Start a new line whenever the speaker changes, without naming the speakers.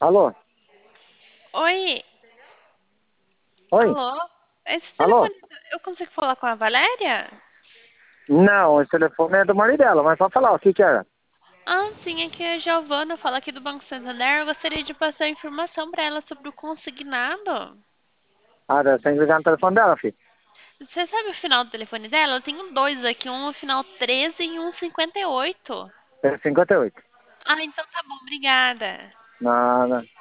Alô?
Oi,
Oi?
alô? Esse
Alô?
telefone, eu consigo falar com a Valéria?
Não, esse telefone é do marido dela, mas pode falar, o que que era?
Ah, sim, aqui é a Giovana, fala aqui do Banco Santander. Eu gostaria de passar informação para ela sobre o consignado.
Ah, tem que ligar no telefone dela, filho.
Você sabe o final do telefone dela? Eu tenho dois aqui, um no final 13 e um 58.
É 58.
Ah, então tá bom, obrigada.
Nada.